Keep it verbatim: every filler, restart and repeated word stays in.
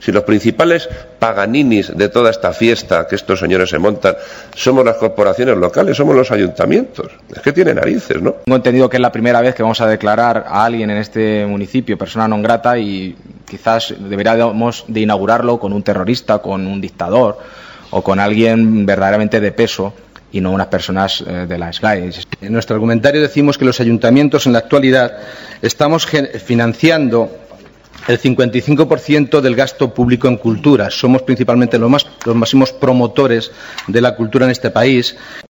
Si los principales paganinis de toda esta fiesta que estos señores se montan somos las corporaciones locales, somos los ayuntamientos. Es que tiene narices, ¿no? Tengo entendido que es la primera vez que vamos a declarar a alguien en este municipio persona non grata y quizás deberíamos de inaugurarlo con un terrorista, con un dictador o con alguien verdaderamente de peso y no unas personas eh, de la S G A E. En nuestro argumentario decimos que los ayuntamientos en la actualidad estamos financiando el cincuenta y cinco por ciento del gasto público en cultura. Somos principalmente los, más, los máximos promotores de la cultura en este país.